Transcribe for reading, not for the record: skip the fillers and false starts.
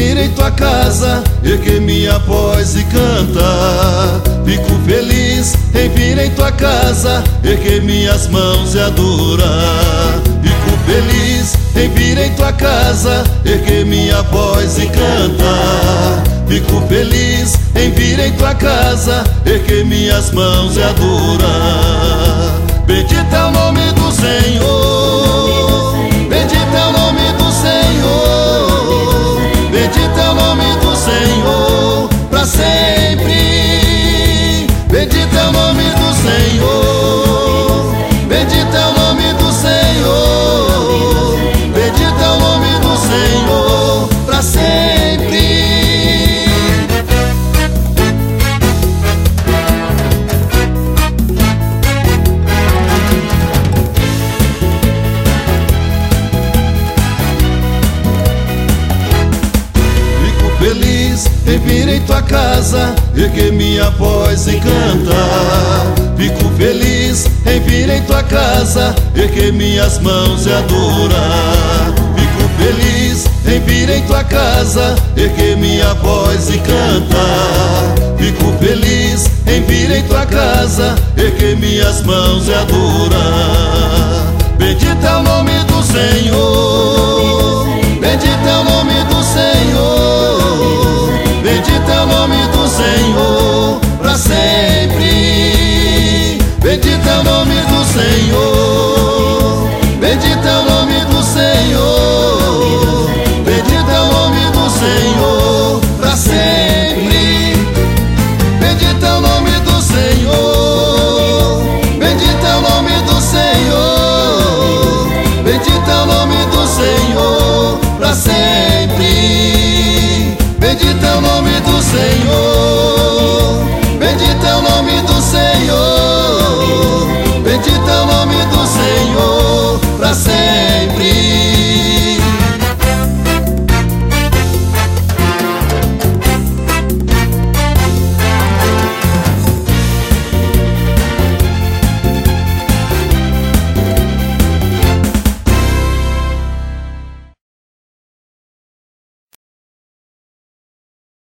vir em tua casa, erguer minha voz e cantar. Fico feliz em vir em tua casa, erguer minhas mãos e adorar. Fico feliz em vir em tua casa, erguer minha voz e cantar. Fico feliz em vir em tua casa, erguer minhas mãos e adorar. Bendito é o nome do Senhor, bendito é o nome do Senhor, bendito é o nome do Senhor, pra sempre. Bendito é o nome do Senhor, bendito é o nome do Senhor, bendito é o nome do Senhor, pra sempre. Feliz em vir em tua casa, erguer minha voz e cantar. Fico feliz em vir em tua casa, erguer minhas mãos e adorar. Fico feliz em vir em tua casa, erguer minha voz e cantar. Fico feliz em vir em tua casa, erguer minhas mãos e adorar. Bendito é o nome do Senhor,